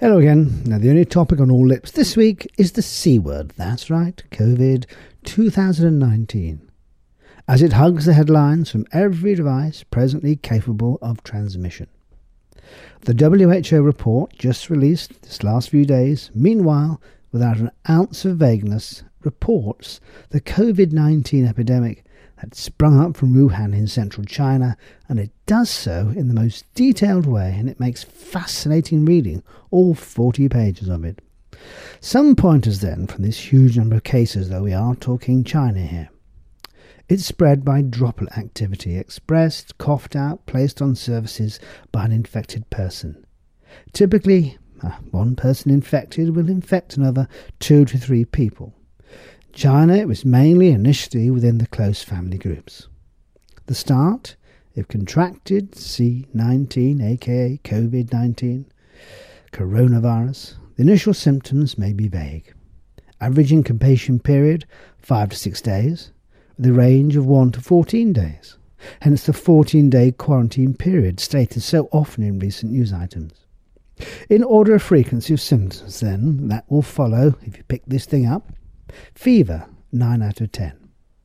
Hello again. Now, the only topic on all lips this week is the C word. That's right, COVID 2019. As it hugs the headlines from every device presently capable of transmission. The WHO report just released this last few days, meanwhile, without an ounce of vagueness, reports the COVID-19 epidemic had sprung up from Wuhan in central China, and it does so in the most detailed way, and it makes fascinating reading, all 40 pages of it. Some pointers then from this huge number of cases, though we are talking China here. It's spread by droplet activity, expressed, coughed out, placed on surfaces by an infected person. Typically, one person infected will infect another 2 to 3 people. China, it was mainly initially within the close family groups. The start, if contracted C19, aka COVID-19, coronavirus, the initial symptoms may be vague. Average incubation period 5 to 6 days, with a range of 1 to 14 days. Hence the 14-day quarantine period stated so often in recent news items. In order of frequency of symptoms then, that will follow, if you pick this thing up, fever, 9 out of 10.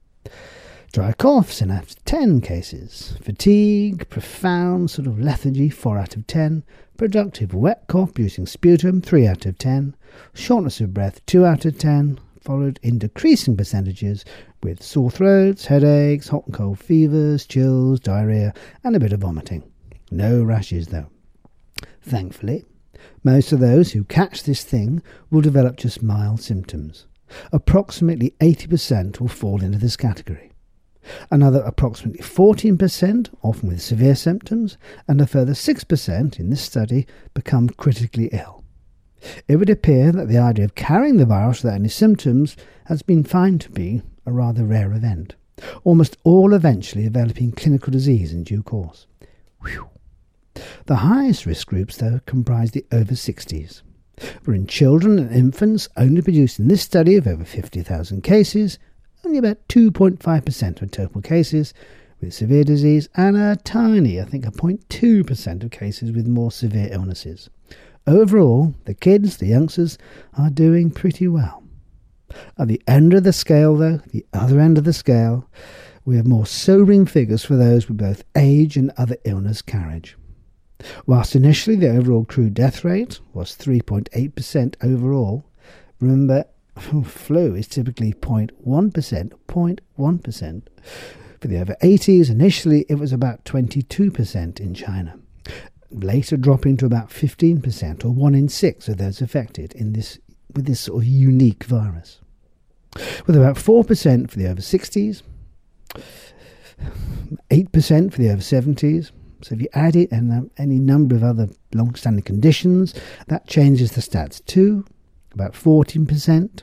Dry coughs in out of 10 cases. Fatigue, profound sort of lethargy, 4 out of 10. Productive wet cough producing sputum, 3 out of 10. Shortness of breath, 2 out of 10. Followed in decreasing percentages with sore throats, headaches, hot and cold fevers, chills, diarrhea, and a bit of vomiting. No rashes though. Thankfully, most of those who catch this thing will develop just mild symptoms. Approximately 80% will fall into this category. Another approximately 14%, often with severe symptoms, and a further 6% in this study become critically ill. It would appear that the idea of carrying the virus without any symptoms has been found to be a rather rare event, almost all eventually developing clinical disease in due course. Whew. The highest risk groups, though, comprise the over 60s. For in children and infants only produced in this study of over 50,000 cases, only about 2.5% of total cases with severe disease, and a tiny, I think a 0.2% of cases with more severe illnesses. Overall, the kids, the youngsters, are doing pretty well. At the end of the scale, though, the other end of the scale, we have more sobering figures for those with both age and other illness carriage. Whilst initially the overall crew death rate was 3.8% overall, remember, flu is typically 0.1%. For the over 80s, initially it was about 22% in China, later dropping to about 15%, or 1 in 6 of those affected with this sort of unique virus. With about 4% for the over 60s, 8% for the over 70s. So if you add it and any number of other long-standing conditions, that changes the stats too. About 14%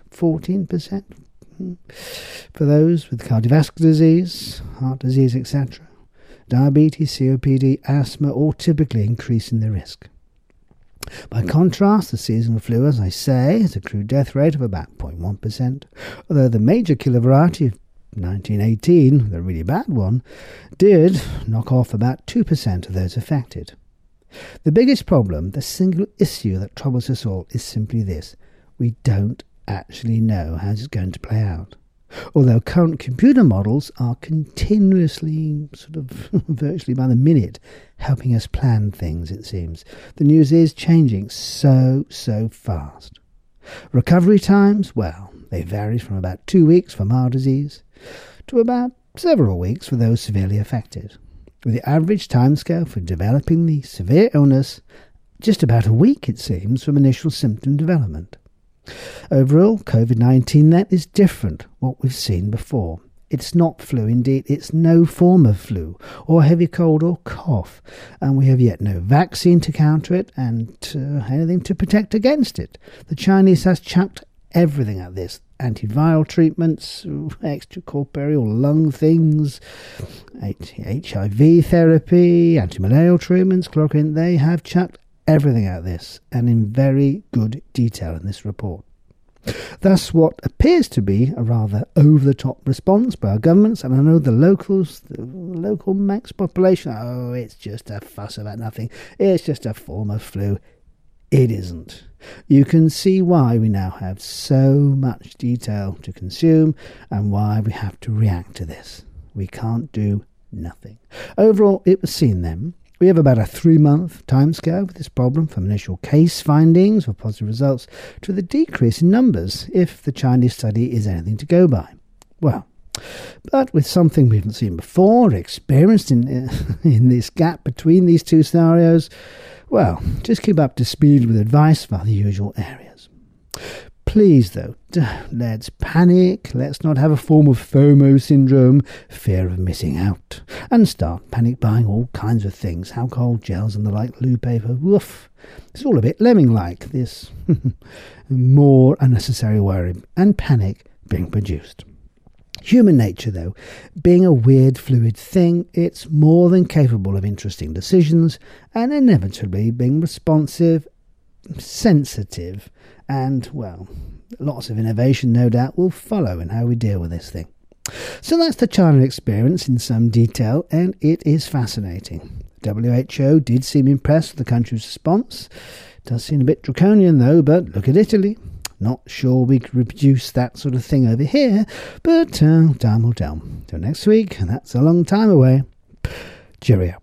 for those with cardiovascular disease, heart disease, etc. Diabetes, COPD, asthma, all typically increasing the risk. By contrast, the seasonal flu, as I say, has a crude death rate of about 0.1%, although the major killer variety of 1918, the really bad one, did knock off about 2% of those affected. The biggest problem, the single issue that troubles us all, is simply this: we don't actually know how it's going to play out. Although current computer models are continuously, sort of virtually by the minute, helping us plan things, it seems. The news is changing so fast. Recovery times, well, they vary from about 2 weeks for mild disease to about several weeks for those severely affected, with the average timescale for developing the severe illness just about a week, it seems, from initial symptom development. Overall, COVID-19 then is different what we've seen before. It's not flu, indeed, it's no form of flu, or heavy cold or cough, and we have yet no vaccine to counter it and anything to protect against it. The Chinese has chucked everything at this: antiviral treatments, extracorporeal lung things, HIV therapy, antimalarial treatments, chloroquine. They have chucked everything at this, and in very good detail in this report. Thus, what appears to be a rather over-the-top response by our governments, and I know the locals, the local max population, it's just a fuss about nothing, it's just a form of flu. It isn't. You can see why we now have so much detail to consume and why we have to react to this. We can't do nothing. Overall, it was seen then. We have about a 3-month timescale with this problem, from initial case findings or positive results to the decrease in numbers, if the Chinese study is anything to go by. Well, but with something we haven't seen before, experienced in this gap between these two scenarios, well, just keep up to speed with advice via the usual areas. Please, though, let's panic. Let's not have a form of FOMO syndrome, fear of missing out, and start panic buying all kinds of things, alcohol, gels and the like, loo paper. Woof. It's all a bit lemming-like, this more unnecessary worry and panic being produced. Human nature, though, being a weird, fluid thing, it's more than capable of interesting decisions and inevitably being responsive, sensitive, and, well, lots of innovation, no doubt, will follow in how we deal with this thing. So that's the China experience in some detail, and it is fascinating. The WHO did seem impressed with the country's response. It does seem a bit draconian, though, but look at Italy. Not sure we could reproduce that sort of thing over here, but time will tell. Till next week, and that's a long time away. Cheerio.